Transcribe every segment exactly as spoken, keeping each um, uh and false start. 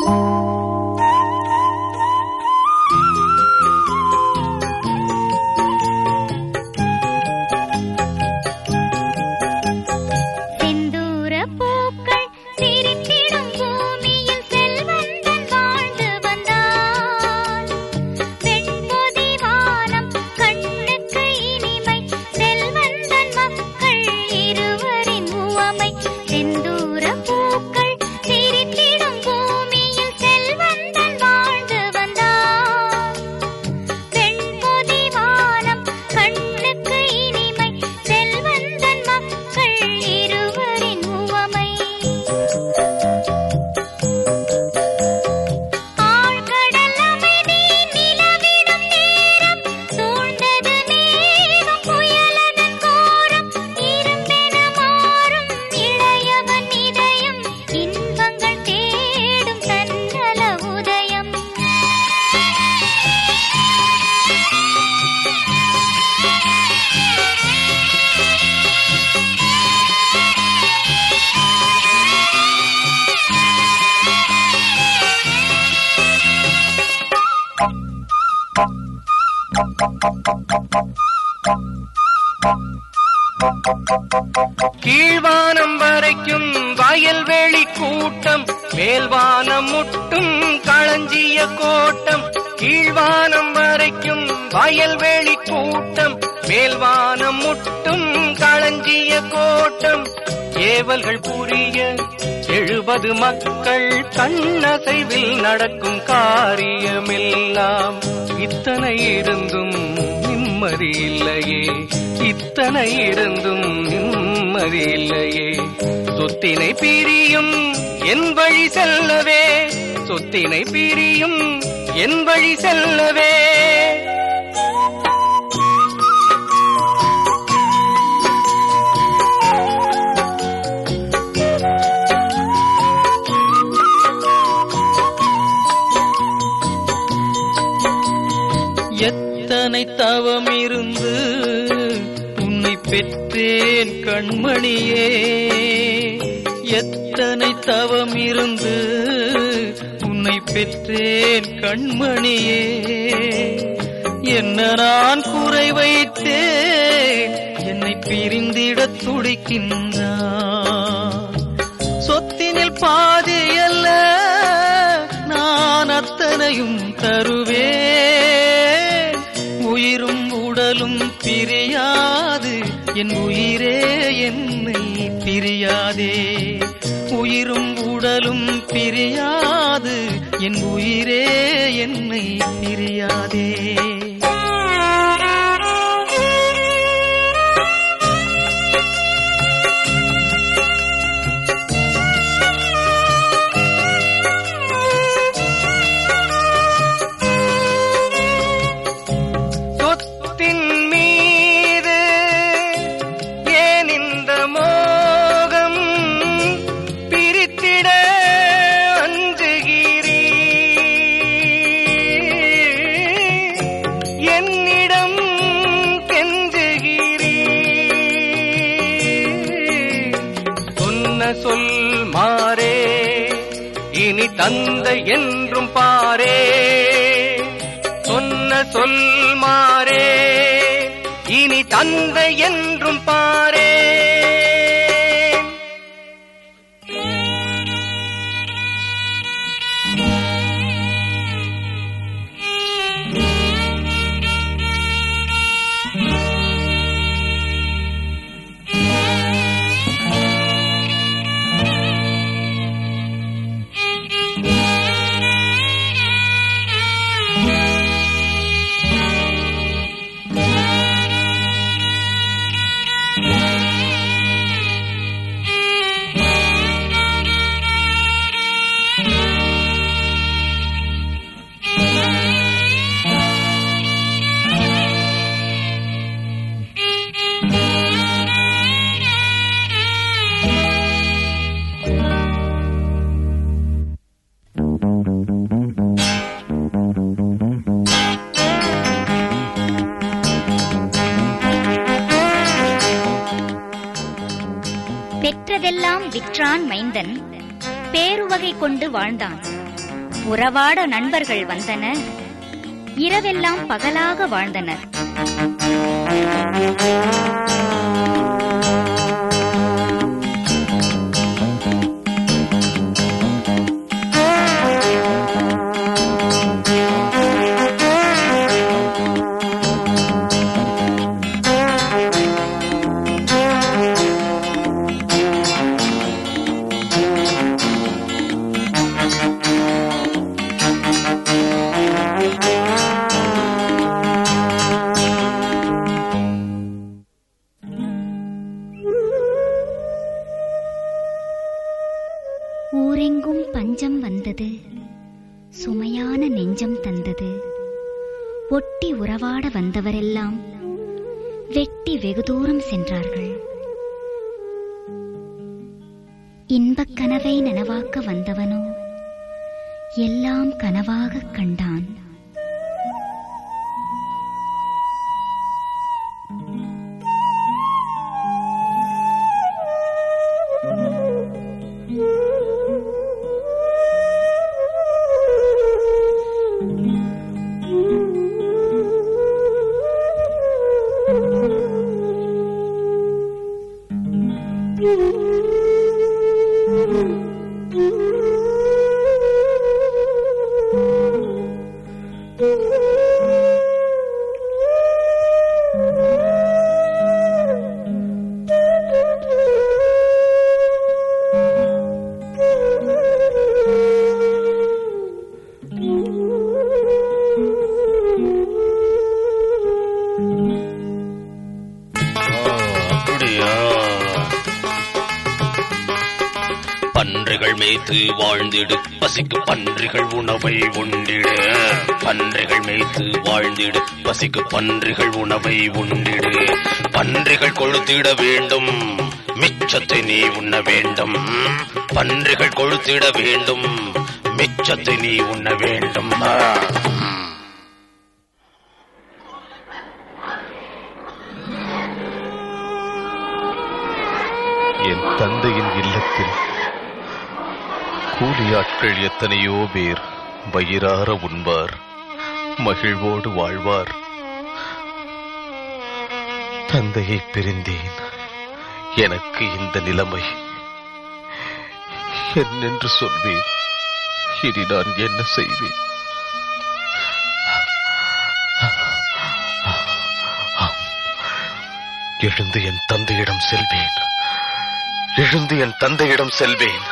கீழ்வானம் வரைக்கும் வயல்வெளி கூட்டம், மேல்வானம் முட்டும் களஞ்சிய கோட்டம். கீழ்வானம் வரைக்கும் வயல்வெளி கூட்டம், மேல்வானம் முட்டும் களஞ்சிய கோட்டம். ஏவல்கள் புரிய எழுபது மக்கள் கண்ணசைவில் நடக்கும் காரியமெல்லாம். இத்தனை இருந்தும் நிம்மதி இல்லையே, இத்தனை இருந்தும் நிம்மதி இல்லையே. சொத்தினை பிரியும் என் வழி செல்லவே, சொத்தினை பிரியும் என் வழி செல்லவே. எத்தனை தவம் இருந்து உன்னை பெற்றேன் கண்மணியே, எத்தனை தவம் இருந்து உன்னை பெற்றேன் கண்மணியே. என்ன நான் குறை வைத்தேன் என்னை பிரிந்திட துடிக்கின்றான். சொத்தினில் பாதி அல்ல நான் அத்தனையும் தருவேன். உயிரும் உடலும் பிரியாது என் உயிரே என்னை பிரியாதே. உயிரும் உடலும் பிரியாது என் உயிரே என்னை பிரியாதே. சொல் மாறே இனி தந்தை என்றும் பாரே, சொன்ன சொல் மாறே இனி தந்தை என்றும் பாரே. பெற்றதெல்லாம் விற்றான் மைந்தன், பேருவகை கொண்டு வாழ்ந்தான். உறவாட நண்பர்கள் வந்தனர். இரவெல்லாம் பகலாக வாழ்ந்தனர். ஊரெங்கும் பஞ்சம் வந்தது, சுமையான நெஞ்சம் தந்தது. ஒட்டி உறவாட வந்தவரெல்லாம் வெட்டி வெகு தூரம் சென்றார்கள். இன்பக் கனவை நனவாக்க வந்தவனோ எல்லாம் கனவாகக் கண்டான். பன்றிகள் மேய்த்து வாழ்ந்திடு, பசிக்கு பன்றிகள் உணவை உண்டிடு. பன்றிகள் மேய்த்து வாழ்ந்திடு, பசிக்கு பன்றிகள் உணவை உண்டிடு. பன்றிகள் கொழுத்திட வேண்டும், மிச்சத்தை நீ உண்ண வேண்டும். பன்றிகள் கொழுத்திட வேண்டும், மிச்சத்தை நீ உண்ண வேண்டும். என் தந்தையின் இல்லத்தில் கூலியாட்கள் எத்தனையோ பேர் வயிறார உண்பார், மகிழ்வோடு வாழ்வார். தந்தையை பிரிந்தேன், எனக்கு இந்த நிலைமை என்னென்று சொல்வேன்? இனி நான் என்ன செய்வேன்? எழுந்து என் தந்தையிடம் செல்வேன், எழுந்து என் தந்தையிடம் செல்வேன்.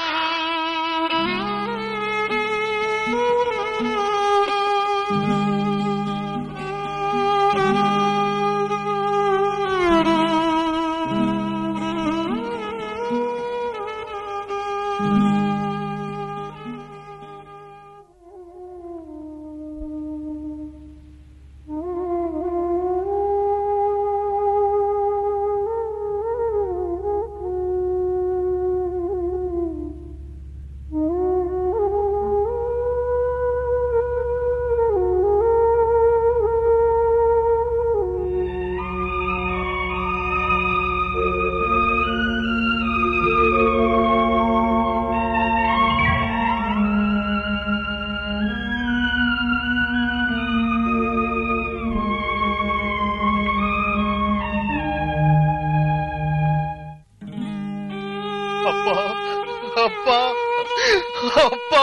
அப்பா அப்பா அப்பா,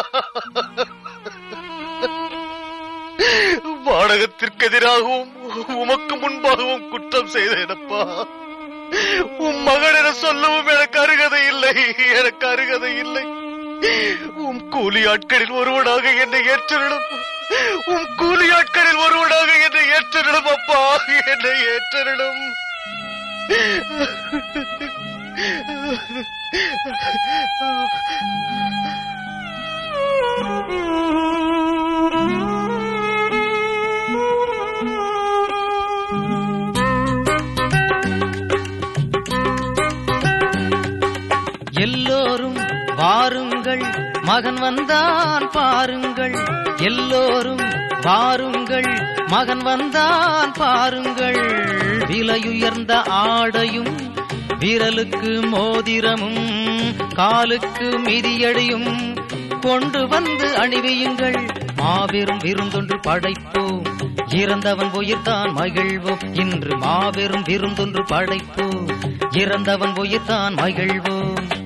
வாடகத்திற்கு எதிராகவும் உமக்கு முன்பாகவும் குற்றம் செய்தேனப்பா. உம் மகன் என சொல்லவும் எனக்கு அருகதை இல்லை, எனக்கு அருகதை இல்லை. உம் கூலி ஆட்களில் ஒருவனாக என்னை ஏற்றிடும், உம் கூலி ஆட்களில் ஒருவனாக என்னை ஏற்றிடும் அப்பா, என்னை ஏற்றிடும். எல்லோரும் வாருங்கள், மகன் வந்தான் பாருங்கள். எல்லோரும் வாருங்கள், மகன் வந்தான் பாருங்கள். விலையுயர்ந்த ஆடையும் விரலுக்கு மோதிரமும் காலுக்கு மிதியடியும் கொண்டு வந்து அணிவியுங்கள், மாபெரும் விருந்தொன்று படைப்போம், இறந்தவன் உயிர்தான் மகிழ்வோம். இன்று மாபெரும் விருந்தொன்று படைப்போம், இறந்தவன் உயிர்தான் மகிழ்வோம்.